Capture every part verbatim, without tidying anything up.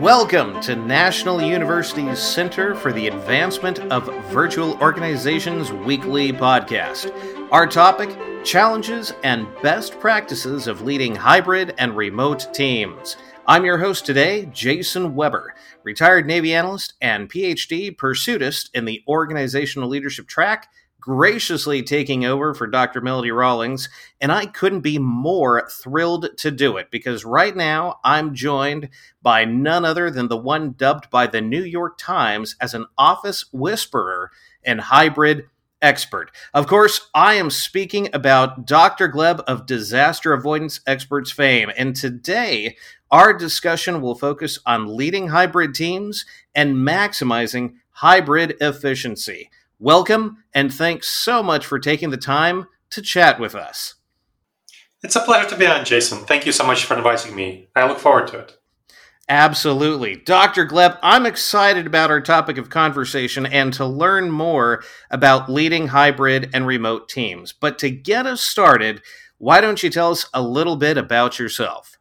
Welcome to National University's Center for the Advancement of Virtual Organizations weekly podcast. Our topic, challenges and best practices of leading hybrid and remote teams. I'm your host today, Jason Weber, retired Navy analyst and P H D pursuitist in the organizational leadership track, graciously taking over for Doctor Melody Rawlings, and I couldn't be more thrilled to do it because right now I'm joined by none other than the one dubbed by the New York Times as an office whisperer and hybrid expert. Of course, I am speaking about Doctor Gleb of Disaster Avoidance Experts fame, and today our discussion will focus on leading hybrid teams and maximizing hybrid efficiency. Welcome, and thanks so much for taking the time to chat with us. It's a pleasure to be on, Jason. Thank you so much for inviting me. I look forward to it. Absolutely. Doctor Gleb, I'm excited about our topic of conversation and to learn more about leading hybrid and remote teams. But to get us started, why don't you tell us a little bit about yourself?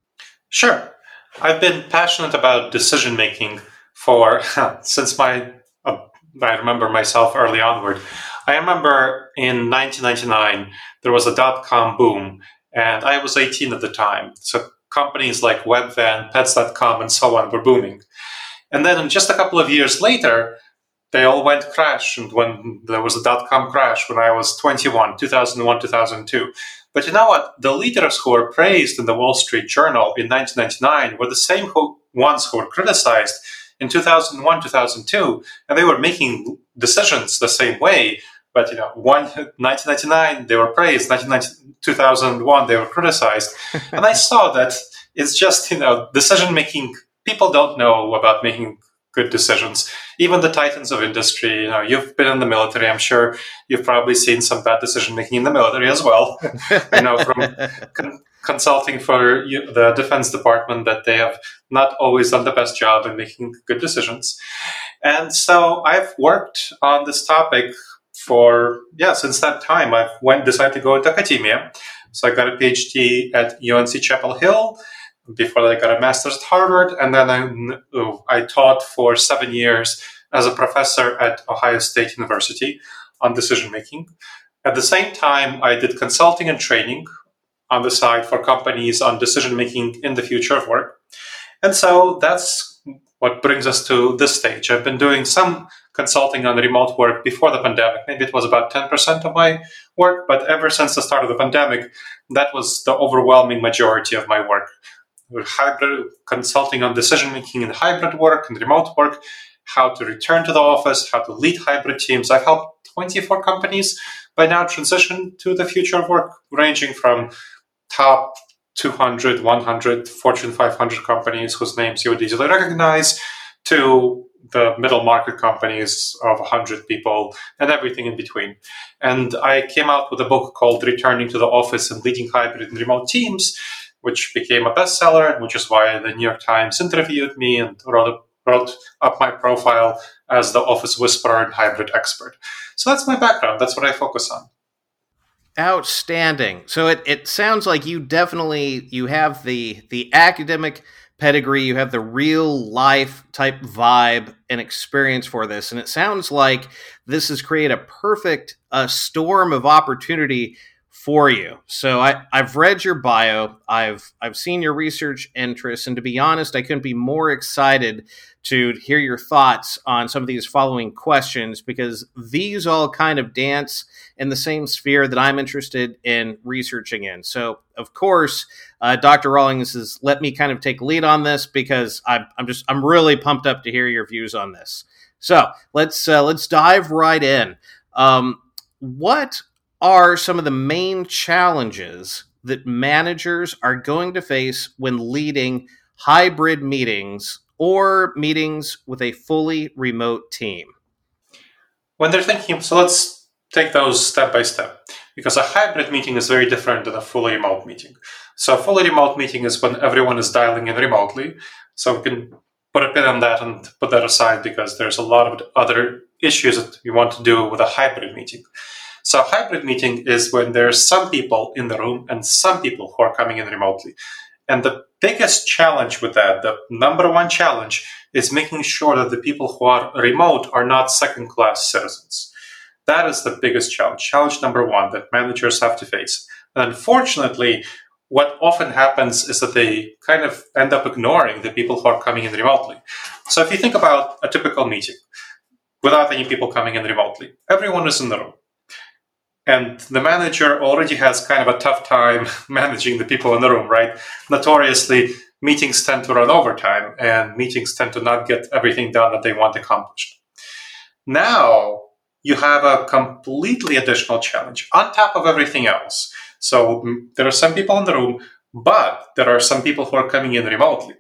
Sure. I've been passionate about decision-making for since my I remember myself early onward. I remember in nineteen ninety-nine, there was a dot-com boom, and I was eighteen at the time. So companies like Webvan, Pets dot com, and so on were booming. And then just a couple of years later, they all went crash. And when there was a dot-com crash, when I was twenty-one, two thousand one, two thousand two. But you know what? The leaders who were praised in the Wall Street Journal in nineteen ninety-nine were the same who, ones who were criticized in two thousand one, two thousand two, and they were making decisions the same way. But, you know, one, nineteen ninety-nine, they were praised. nineteen ninety, two thousand one, they were criticized. And I saw that it's just, you know, decision-making. People don't know about making good decisions. Even the titans of industry, you know, you've been in the military. I'm sure you've probably seen some bad decision-making in the military as well. You know, from con- consulting for you, the Defense Department, that they have not always done the best job in making good decisions. And so I've worked on this topic for, yeah, since that time. I've went decided to go into academia. So I got a P H D at U N C Chapel Hill. Before that, I got a master's at Harvard. And then I, I taught for seven years as a professor at Ohio State University on decision-making. At the same time, I did consulting and training on the side for companies on decision-making in the future of work. And so that's what brings us to this stage. I've been doing some consulting on remote work before the pandemic. Maybe it was about ten percent of my work, but ever since the start of the pandemic, that was the overwhelming majority of my work. Hybrid consulting on decision-making in hybrid work and remote work, how to return to the office, how to lead hybrid teams. I've helped twenty-four companies by now transition to the future of work, ranging from top two hundred, one hundred, Fortune five hundred companies whose names you would easily recognize, to the middle market companies of one hundred people and everything in between. And I came out with a book called Returning to the Office and Leading Hybrid and Remote Teams, which became a bestseller, which is why the New York Times interviewed me and wrote, wrote up my profile as the office whisperer and hybrid expert. So that's my background. That's what I focus on. Outstanding. So it, it sounds like you definitely, you have the the academic pedigree, you have the real life type vibe and experience for this. And it sounds like this has created a perfect uh, storm of opportunity for you. So I, I've read your bio, I've I've seen your research interests, and to be honest, I couldn't be more excited to hear your thoughts on some of these following questions, because these all kind of dance in the same sphere that I'm interested in researching in. So, of course, uh, Doctor Rawlings has let me kind of take lead on this because I'm, I'm just I'm really pumped up to hear your views on this. So let's uh, let's dive right in. Um, what are some of the main challenges that managers are going to face when leading hybrid meetings or meetings with a fully remote team? When they're thinking, so let's take those step by step, because a hybrid meeting is very different than a fully remote meeting. So a fully remote meeting is when everyone is dialing in remotely. So we can put a pin on that and put that aside, because there's a lot of other issues that we want to do with a hybrid meeting. So a hybrid meeting is when there's some people in the room and some people who are coming in remotely. And the biggest challenge with that, the number one challenge, is making sure that the people who are remote are not second-class citizens. That is the biggest challenge, challenge number one that managers have to face. And unfortunately, what often happens is that they kind of end up ignoring the people who are coming in remotely. So if you think about a typical meeting without any people coming in remotely, everyone is in the room. And the manager already has kind of a tough time managing the people in the room, right? Notoriously, meetings tend to run overtime, and meetings tend to not get everything done that they want accomplished. Now, you have a completely additional challenge on top of everything else. So there are some people in the room, but there are some people who are coming in remotely.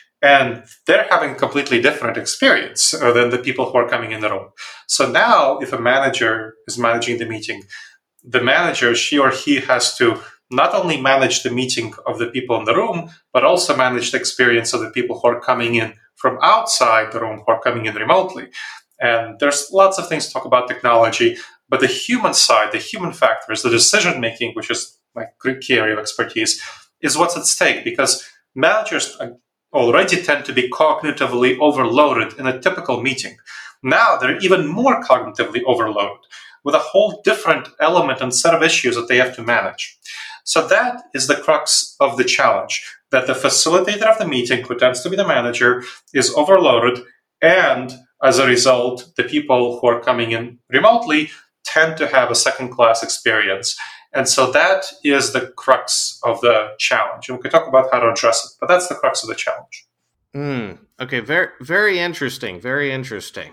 And they're having a completely different experience than the people who are coming in the room. So now, if a manager is managing the meeting, the manager, she or he, has to not only manage the meeting of the people in the room, but also manage the experience of the people who are coming in from outside the room, who are coming in remotely. And there's lots of things to talk about technology, but the human side, the human factors, the decision-making, which is my key area of expertise, is what's at stake, because managers already tend to be cognitively overloaded in a typical meeting. Now they're even more cognitively overloaded with a whole different element and set of issues that they have to manage. So that is the crux of the challenge, that the facilitator of the meeting, who tends to be the manager, is overloaded, and as a result, the people who are coming in remotely tend to have a second-class experience. And so that is the crux of the challenge. And we can talk about how to address it, but that's the crux of the challenge. Mm, okay, very, very interesting, very interesting.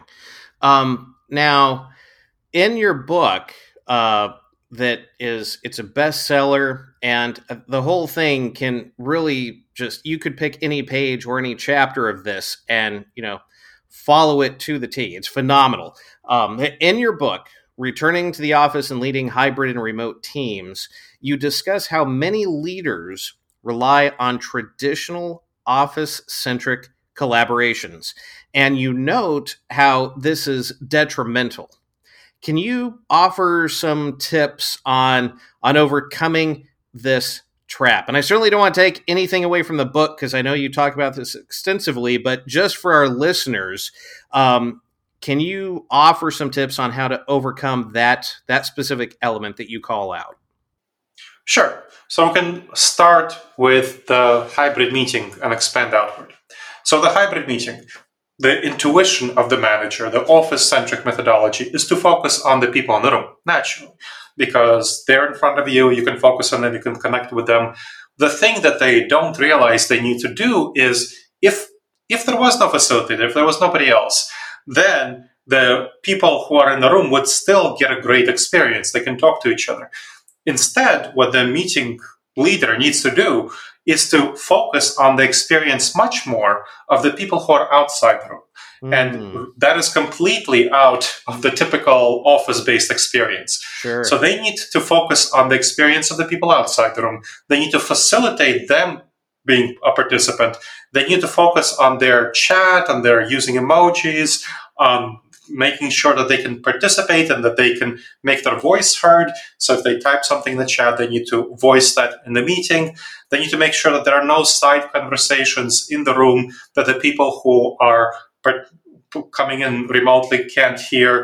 Um, now, in your book, uh, that is, it's a bestseller, and the whole thing can really just, you could pick any page or any chapter of this and, you know, follow it to the T. It's phenomenal. Um, in your book, Returning to the Office and Leading Hybrid and Remote Teams, you discuss how many leaders rely on traditional office-centric collaborations, and you note how this is detrimental. Can you offer some tips on, on overcoming this trap? And I certainly don't want to take anything away from the book, because I know you talk about this extensively, but just for our listeners, um, can you offer some tips on how to overcome that, that specific element that you call out? Sure. So we can start with the hybrid meeting and expand outward. So the hybrid meeting, the intuition of the manager, the office-centric methodology, is to focus on the people in the room, naturally, because they're in front of you, you can focus on them, you can connect with them. The thing that they don't realize they need to do is, if if there was no facilitator, if there was nobody else, then the people who are in the room would still get a great experience. They can talk to each other. Instead, what the meeting leader needs to do is to focus on the experience much more of the people who are outside the room. Mm. And that is completely out of the typical office-based experience. Sure. So they need to focus on the experience of the people outside the room. They need to facilitate them being a participant. They need to focus on their chat, on their using emojis, on making sure that they can participate and that they can make their voice heard. So if they type something in the chat, they need to voice that in the meeting. They need to make sure that there are no side conversations in the room that the people who are coming in remotely can't hear.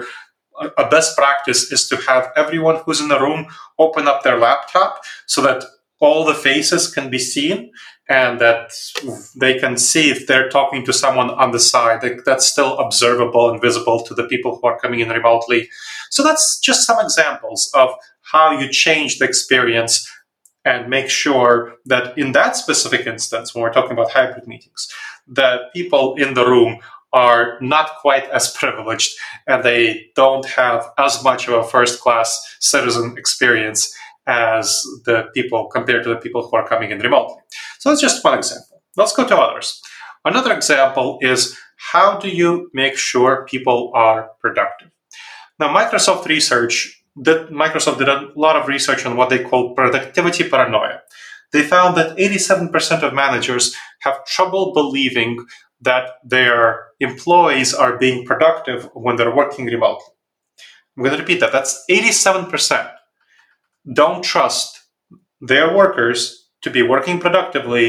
A best practice is to have everyone who's in the room open up their laptop so that all the faces can be seen, and that they can see if they're talking to someone on the side. That's still observable and visible to the people who are coming in remotely. So that's just some examples of how you change the experience and make sure that in that specific instance, when we're talking about hybrid meetings, the people in the room are not quite as privileged and they don't have as much of a first-class citizen experience as the people compared to the people who are coming in remotely. So that's just one example. Let's go to others. Another example is, how do you make sure people are productive? Now, Microsoft research, that Microsoft did a lot of research on what they call productivity paranoia. They found that eighty-seven percent of managers have trouble believing that their employees are being productive when they're working remotely. I'm going to repeat that. That's eighty-seven percent. Don't trust their workers to be working productively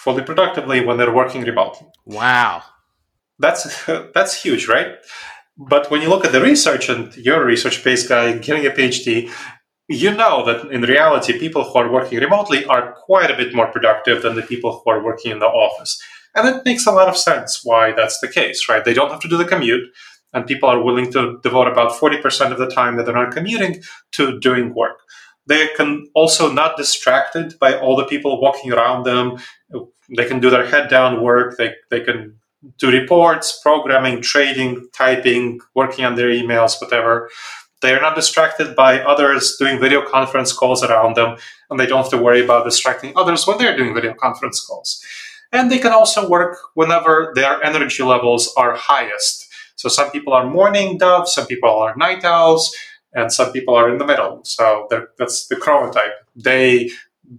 fully productively when they're working remotely. Wow. That's that's huge, right? But when you look at the research, and you're a research-based guy getting a PhD, you know that in reality, people who are working remotely are quite a bit more productive than the people who are working in the office. And it makes a lot of sense why that's the case, right? They don't have to do the commute, and people are willing to devote about forty percent of the time that they're not commuting to doing work. They can also not distracted by all the people walking around them. They can do their head down work. They, they can do reports, programming, trading, typing, working on their emails, whatever. They are not distracted by others doing video conference calls around them, and they don't have to worry about distracting others when they're doing video conference calls. And they can also work whenever their energy levels are highest. So some people are morning doves, some people are night owls, and some people are in the middle. So that's the chronotype. Day,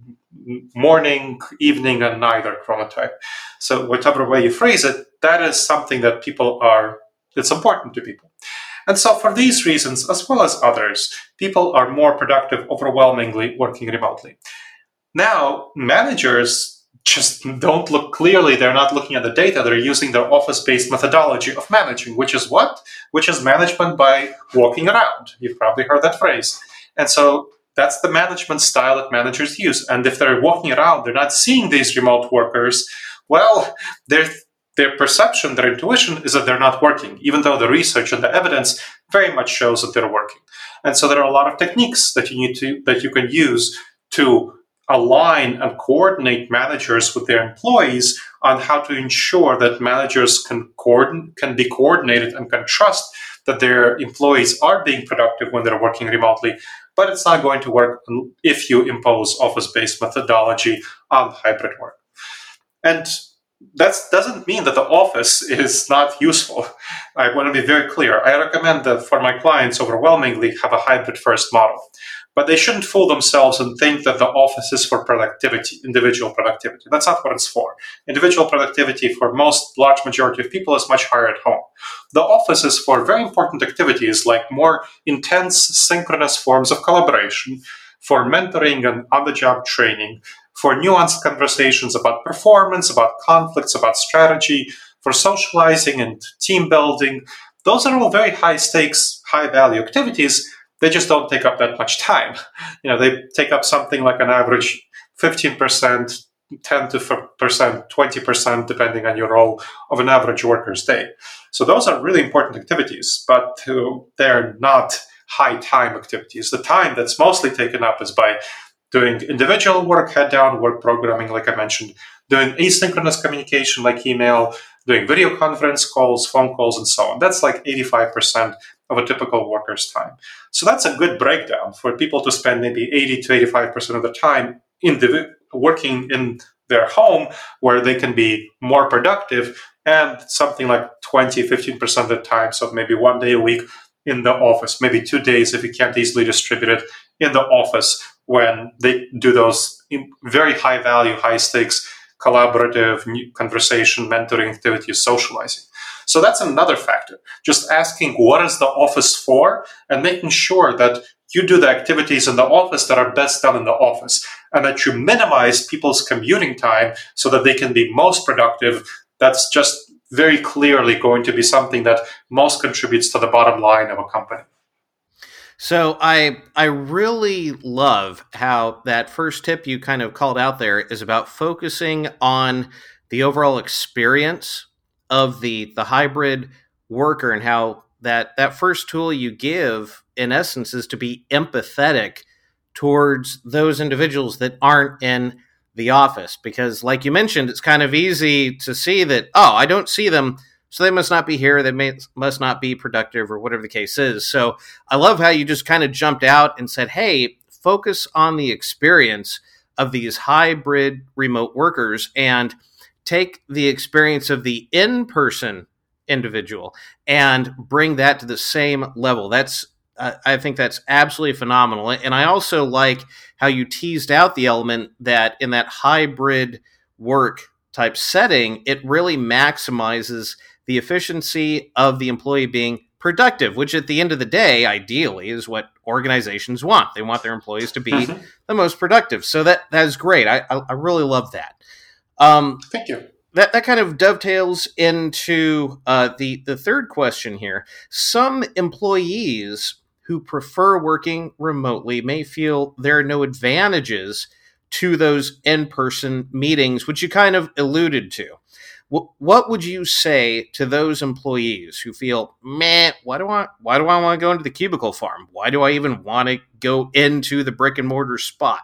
morning, evening, and night are chronotype. So whatever way you phrase it, that is something that people are, it's important to people. And so for these reasons, as well as others, people are more productive overwhelmingly working remotely. Now, managers just don't look clearly. They're not looking at the data. They're using their office-based methodology of managing, which is what? Which is management by walking around. You've probably heard that phrase. And so that's the management style that managers use. And if they're walking around, they're not seeing these remote workers, well, their their perception, their intuition is that they're not working, even though the research and the evidence very much shows that they're working. And so there are a lot of techniques that you need to that you can use to align and coordinate managers with their employees on how to ensure that managers can coordinate, can be coordinated and can trust that their employees are being productive when they're working remotely. But it's not going to work if you impose office-based methodology on hybrid work. And that doesn't mean that the office is not useful. I want to be very clear. I recommend that for my clients overwhelmingly have a hybrid first model. But they shouldn't fool themselves and think that the office is for productivity, individual productivity. That's not what it's for. Individual productivity for most large majority of people is much higher at home. The office is for very important activities like more intense synchronous forms of collaboration, for mentoring and on-the-job training, for nuanced conversations about performance, about conflicts, about strategy, for socializing and team building. Those are all very high stakes, high value activities. They just don't take up that much time. You know, they take up something like an average fifteen percent, ten percent, twenty percent, depending on your role of an average worker's day. So those are really important activities, but uh, they're not high time activities. The time that's mostly taken up is by doing individual work, head down work, programming, like I mentioned, doing asynchronous communication like email, doing video conference calls, phone calls, and so on. That's like eighty-five percent of a typical worker's time. So that's a good breakdown for people to spend maybe eighty to eighty-five percent of the time in the, working in their home where they can be more productive, and something like twenty, fifteen percent of the time, so maybe one day a week in the office, maybe two days if you can't easily distribute it in the office when they do those very high value, high stakes, collaborative conversation, mentoring activities, socializing. So that's another factor. Just asking what is the office for and making sure that you do the activities in the office that are best done in the office and that you minimize people's commuting time so that they can be most productive. That's just very clearly going to be something that most contributes to the bottom line of a company. So I I really love how that first tip you kind of called out there is about focusing on the overall experience of the the hybrid worker, and how that that first tool you give in essence is to be empathetic towards those individuals that aren't in the office, because like you mentioned, it's kind of easy to see that, oh, I don't see them, so they must not be here, they may, must not be productive, or whatever the case is. So I love how you just kind of jumped out and said, hey, focus on the experience of these hybrid remote workers and take the experience of the in-person individual and bring that to the same level. That's uh, I think that's absolutely phenomenal. And I also like how you teased out the element that in that hybrid work type setting, it really maximizes the efficiency of the employee being productive, which at the end of the day, ideally, is what organizations want. They want their employees to be mm-hmm. the most productive. So that that is great. I, I, I really love that. Um, Thank you. That, that kind of dovetails into uh, the, the third question here. Some employees who prefer working remotely may feel there are no advantages to those in-person meetings, which you kind of alluded to. W- what would you say to those employees who feel, meh, why do I why do I want to go into the cubicle farm? Why do I even want to go into the brick and mortar spot?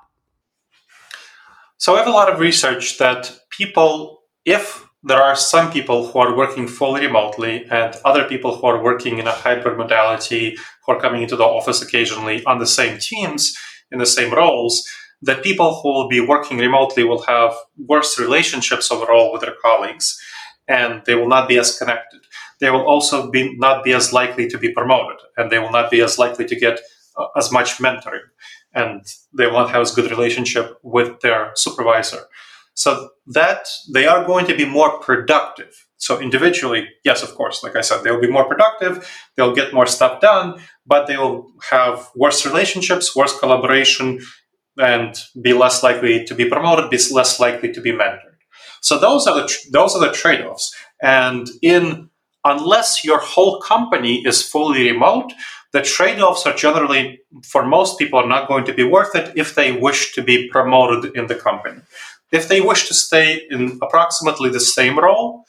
So I have a lot of research that people, if there are some people who are working fully remotely and other people who are working in a hybrid modality, who are coming into the office occasionally on the same teams, in the same roles, that people who will be working remotely will have worse relationships overall with their colleagues, and they will not be as connected. They will also be not be as likely to be promoted, and they will not be as likely to get uh, as much mentoring, and they will not have as good relationship with their supervisor. So that they are going to be more productive. So individually, yes, of course, like I said, they'll be more productive, they'll get more stuff done, but they will have worse relationships, worse collaboration, and be less likely to be promoted, be less likely to be mentored. So those are the those are the trade-offs. And in unless your whole company is fully remote, the trade-offs are generally, for most people, are not going to be worth it if they wish to be promoted in the company. If they wish to stay in approximately the same role,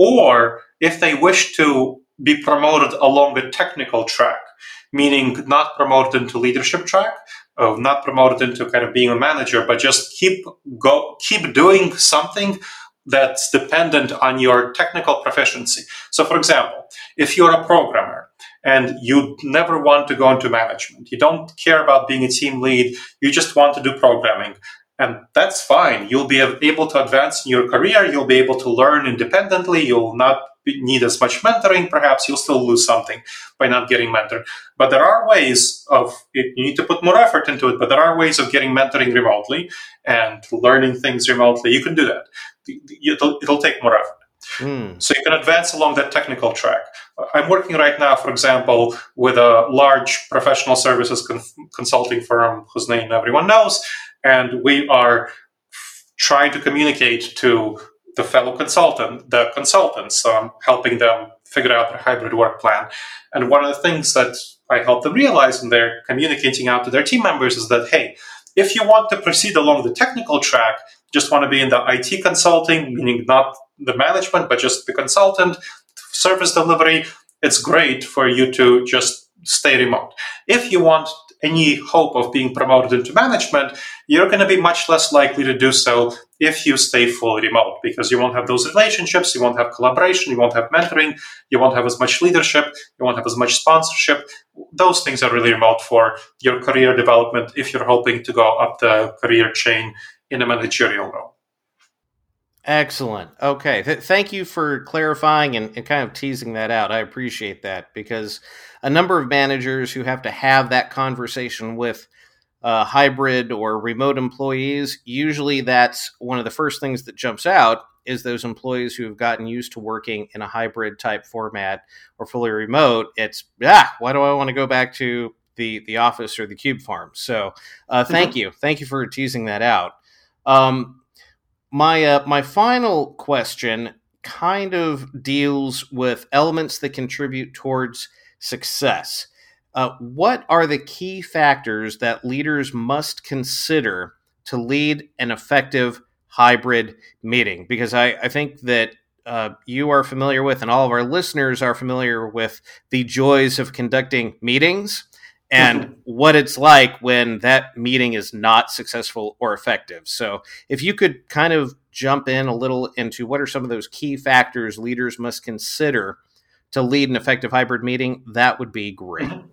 or if they wish to be promoted along a technical track, meaning not promoted into leadership track, uh, not promoted into kind of being a manager, but just keep go keep doing something that's dependent on your technical proficiency. So, for example, if you're a programmer and you never want to go into management, you don't care about being a team lead, you just want to do programming, and that's fine. You'll be able to advance in your career, you'll be able to learn independently, you'll not need as much mentoring, perhaps you'll still lose something by not getting mentored. But there are ways of, you need to put more effort into it, but there are ways of getting mentoring remotely and learning things remotely. You can do that. It'll, it'll take more effort. Mm. So you can advance along that technical track. I'm working right now, for example, with a large professional services con- consulting firm whose name everyone knows, and we are f- trying to communicate to the fellow consultant, the consultants, um, helping them figure out their hybrid work plan. And one of the things that I help them realize when they're communicating out to their team members is that, hey, if you want to proceed along the technical track, just want to be in the I T consulting, meaning not the management, but just the consultant, service delivery, it's great for you to just stay remote. If you want any hope of being promoted into management, you're going to be much less likely to do so if you stay fully remote, because you won't have those relationships, you won't have collaboration, you won't have mentoring, you won't have as much leadership, you won't have as much sponsorship. Those things are really remote for your career development if you're hoping to go up the career chain in a managerial role. Excellent. Okay. Th- thank you for clarifying and, and kind of teasing that out. I appreciate that, because a number of managers who have to have that conversation with uh, hybrid or remote employees, usually that's one of the first things that jumps out is those employees who have gotten used to working in a hybrid type format or fully remote. It's, ah, why do I want to go back to the, the office or the cube farm? So uh, thank mm-hmm. you. Thank you for teasing that out. Um, My uh, my final question kind of deals with elements that contribute towards success. Uh, what are the key factors that leaders must consider to lead an effective hybrid meeting? Because I, I think that uh, you are familiar with, and all of our listeners are familiar with, the joys of conducting meetings and mm-hmm. what it's like when that meeting is not successful or effective. So if you could kind of jump in a little into what are some of those key factors leaders must consider to lead an effective hybrid meeting, that would be great. Mm-hmm.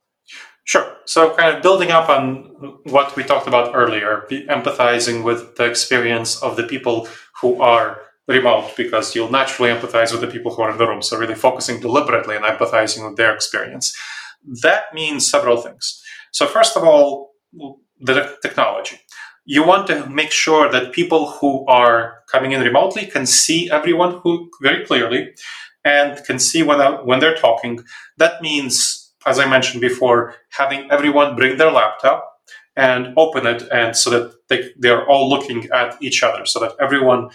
Sure. So kind of building up on what we talked about earlier, empathizing with the experience of the people who are remote, because you'll naturally empathize with the people who are in the room. So really focusing deliberately and empathizing with their experience. That means several things. So first of all, the technology. You want to make sure that people who are coming in remotely can see everyone who very clearly and can see when, when they're talking. That means, as I mentioned before, having everyone bring their laptop and open it, and so that they, they're all looking at each other, so that everyone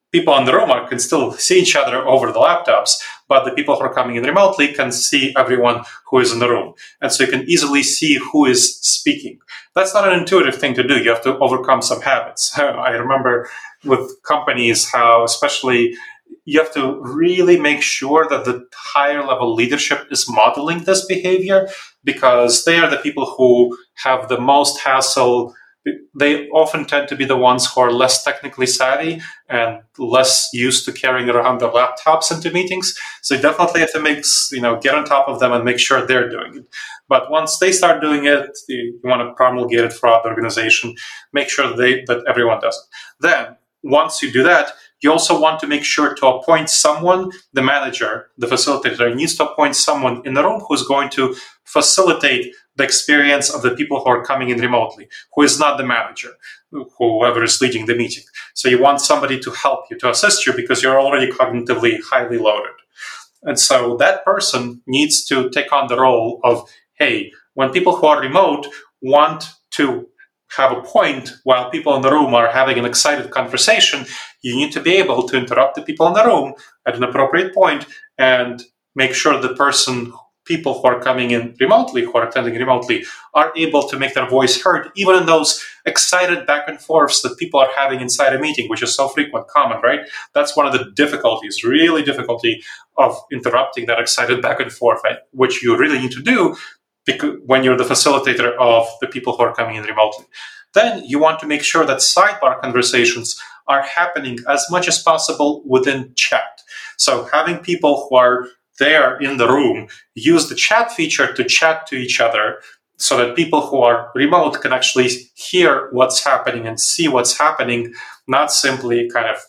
people in the room are, can still see each other over the laptops, but the people who are coming in remotely can see everyone who is in the room. And so you can easily see who is speaking. That's not an intuitive thing to do. You have to overcome some habits. I remember with companies how especially you have to really make sure that the higher level leadership is modeling this behavior, because they are the people who have the most hassle. They often tend to be the ones who are less technically savvy and less used to carrying around their laptops into meetings. So you definitely have to make, you know, get on top of them and make sure they're doing it. But once they start doing it, you want to promulgate it throughout the organization, make sure they, that everyone does it. Then, once you do that, you also want to make sure to appoint someone, the manager, the facilitator needs to appoint someone in the room who's going to facilitate the experience of the people who are coming in remotely, who is not the manager, whoever is leading the meeting. So you want somebody to help you, to assist you, because you're already cognitively highly loaded. And so that person needs to take on the role of, hey, when people who are remote want to have a point while people in the room are having an excited conversation, you need to be able to interrupt the people in the room at an appropriate point and make sure the person, people who are coming in remotely, who are attending remotely, are able to make their voice heard, even in those excited back and forths that people are having inside a meeting, which is so frequent, common, right? That's one of the difficulties, really difficulty of interrupting that excited back and forth, right? Which you really need to do because when you're the facilitator of the people who are coming in remotely. Then you want to make sure that sidebar conversations are happening as much as possible within chat. So having people who are there in the room use the chat feature to chat to each other so that people who are remote can actually hear what's happening and see what's happening, not simply kind of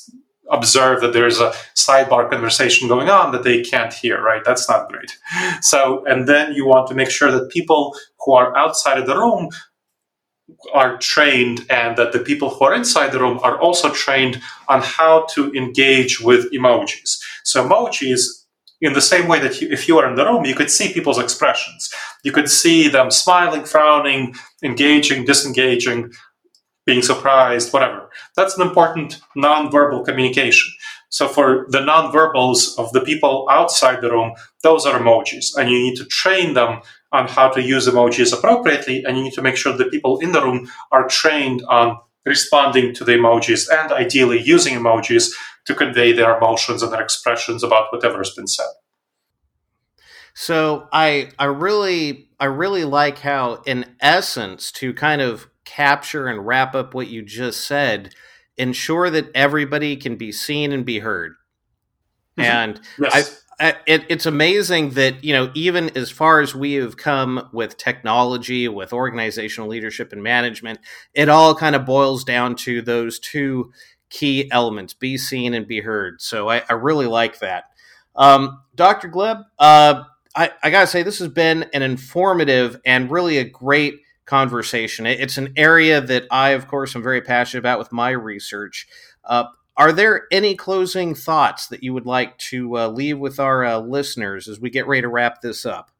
observe that there's a sidebar conversation going on that they can't hear, right? That's not great. So, and then you want to make sure that people who are outside of the room are trained, and that the people who are inside the room are also trained on how to engage with emojis. So emojis, in the same way that you, if you are in the room, you could see people's expressions. You could see them smiling, frowning, engaging, disengaging, being surprised, whatever. That's an important nonverbal communication. So for the nonverbals of the people outside the room, those are emojis, and you need to train them on how to use emojis appropriately, and you need to make sure the people in the room are trained on responding to the emojis and ideally using emojis to convey their emotions and their expressions about whatever has been said. So I I really I really like how, in essence, to kind of capture and wrap up what you just said, ensure that everybody can be seen and be heard. Mm-hmm. And yes. I, I, it, it's amazing that, you know, even as far as we have come with technology, with organizational leadership and management, it all kind of boils down to those two key elements: be seen and be heard. So I, I really like that. Um, Doctor Gleb, uh, I, I got to say, this has been an informative and really a great conversation. It's an area that I, of course, am very passionate about with my research. Uh, are there any closing thoughts that you would like to uh, leave with our uh, listeners as we get ready to wrap this up?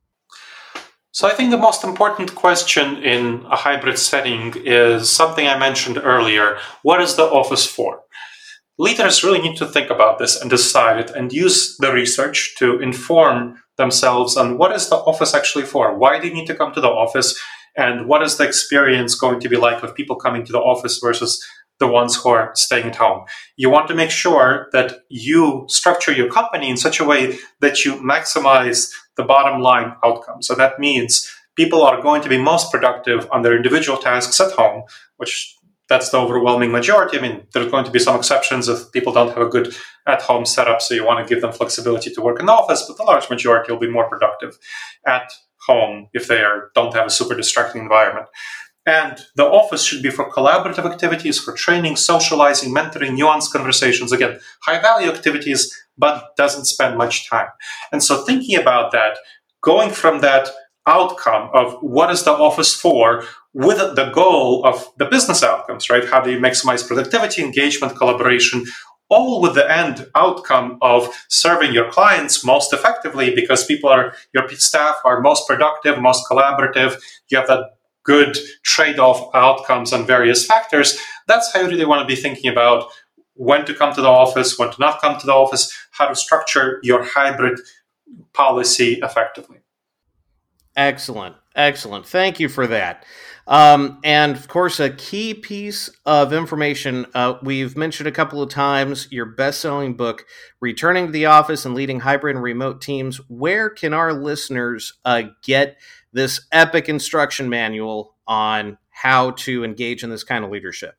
So I think the most important question in a hybrid setting is something I mentioned earlier. What is the office for? Leaders really need to think about this and decide it and use the research to inform themselves on what is the office actually for? Why do you need to come to the office? And what is the experience going to be like of people coming to the office versus the ones who are staying at home? You want to make sure that you structure your company in such a way that you maximize the bottom line outcome. So that means people are going to be most productive on their individual tasks at home, which that's the overwhelming majority. I mean, there's going to be some exceptions if people don't have a good at-home setup, so you want to give them flexibility to work in the office, but the large majority will be more productive at home if they are, don't have a super distracting environment. And the office should be for collaborative activities, for training, socializing, mentoring, nuanced conversations. Again, high-value activities, but doesn't spend much time. And so thinking about that, going from that outcome of what is the office for with the goal of the business outcomes, right? How do you maximize productivity, engagement, collaboration, all with the end outcome of serving your clients most effectively, because people are, your staff are most productive, most collaborative. You have that good trade-off outcomes on various factors. That's how you really want to be thinking about when to come to the office, when to not come to the office, how to structure your hybrid policy effectively. Excellent. Excellent. Thank you for that. Um, and of course, a key piece of information, uh, we've mentioned a couple of times, your best-selling book, Returning to the Office and Leading Hybrid and Remote Teams. Where can our listeners uh, get this epic instruction manual on how to engage in this kind of leadership?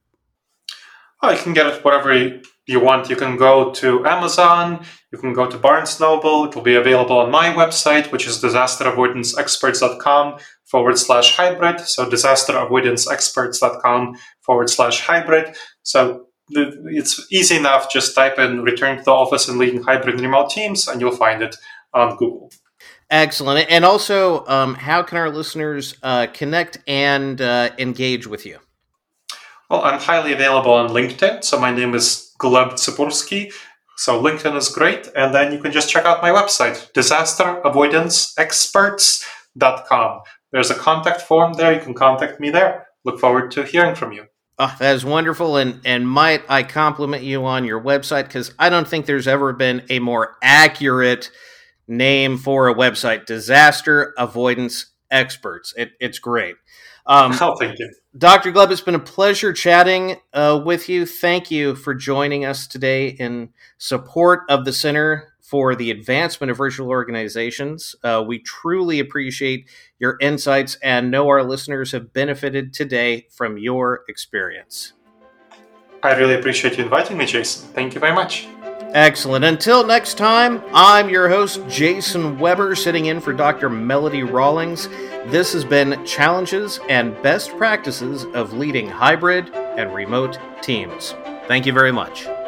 Oh, you can get it wherever you want. You can go to Amazon, you can go to Barnes Noble. It will be available on my website, which is disasteravoidanceexperts.com forward slash hybrid. So disasteravoidanceexperts.com forward slash hybrid. So it's easy enough. Just type in return to the office and leading hybrid and remote teams, and you'll find it on Google. Excellent. And also, um, how can our listeners uh, connect and uh, engage with you? Well, I'm highly available on LinkedIn. So my name is Gleb Tsipursky. So LinkedIn is great. And then you can just check out my website, disaster avoidance experts dot com. There's a contact form there. You can contact me there. Look forward to hearing from you. Oh, that is wonderful. And, and might I compliment you on your website? Because I don't think there's ever been a more accurate name for a website, Disaster Avoidance Experts. It, it's great. Um, oh, thank you. Doctor Gleb, it's been a pleasure chatting uh, with you. Thank you for joining us today in support of the Center for the Advancement of Virtual Organizations. Uh, we truly appreciate your insights and know our listeners have benefited today from your experience. I really appreciate you inviting me, Jason. Thank you very much. Excellent. Until next time, I'm your host, Jason Weber, sitting in for Doctor Melody Rawlings. This has been Challenges and Best Practices of Leading Hybrid and Remote Teams. Thank you very much.